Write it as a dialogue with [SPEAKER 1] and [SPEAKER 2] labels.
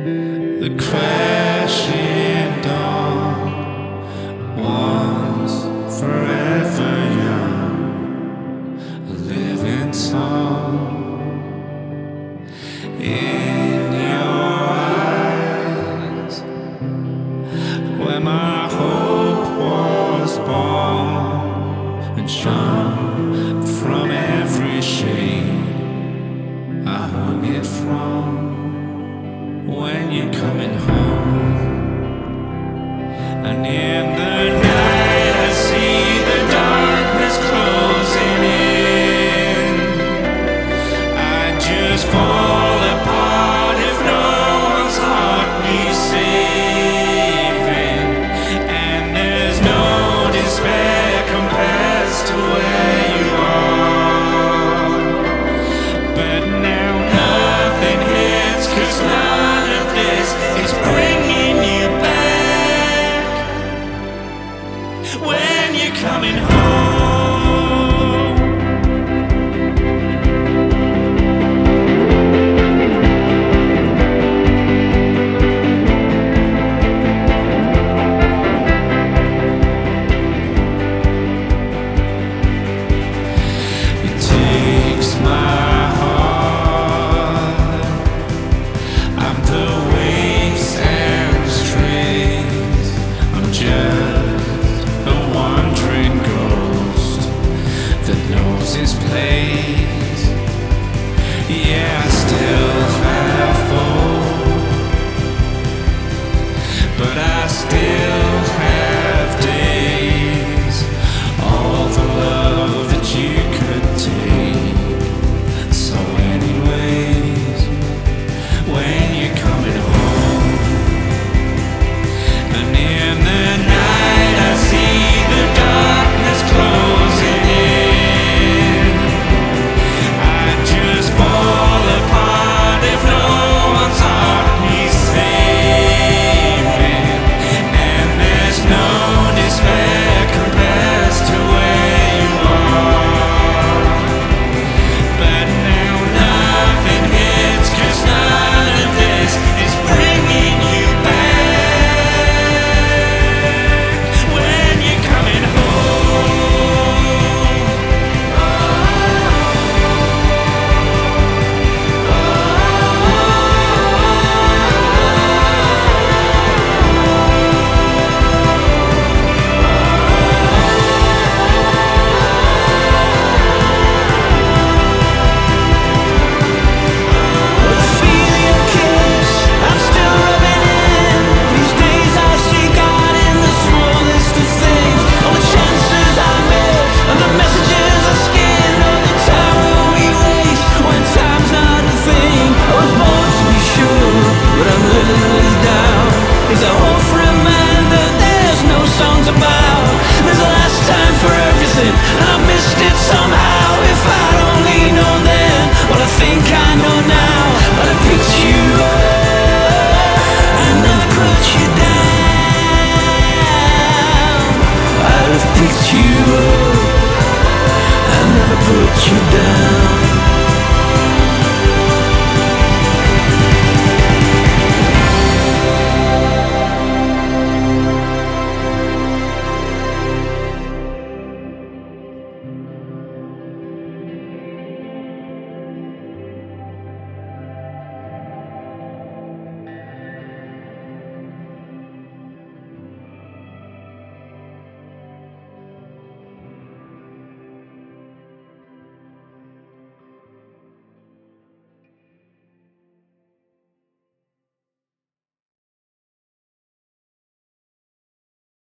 [SPEAKER 1] The crashing dawn, once forever young, a living song in your eyes, where my hope was born and shone from every shade I hung it from. When you're coming home, and in the night I see the darkness closing in. I just fall apart if no one's heart needs saving, and there's no despair compares to where you are. But now nothing hits, 'cause none of this is bringing you back. When you're coming home, it takes my heart. I'm the waves and strings. I'm just a wandering ghost that knows his place. Yeah, I still have hope, but I still have days. All the love that you could take. So anyways, when you're coming home, and in the night I see the darkness closing in. I just fall apart if no one's heart needs saving, and there's no despair compares to where you are. But now nothing hits, 'cause none of this is bringing you back. When you're coming home,
[SPEAKER 2] Feeling your kiss, I'm still rubbing in. These days I see God in the smallest of things. All the chances I miss, and the messages I skin. All the time we waste when time's not a thing. I was born to be sure, but I'm living this down. Is a hope for a man that there's no songs about. There's a last time for everything, and I missed it somehow. If I don't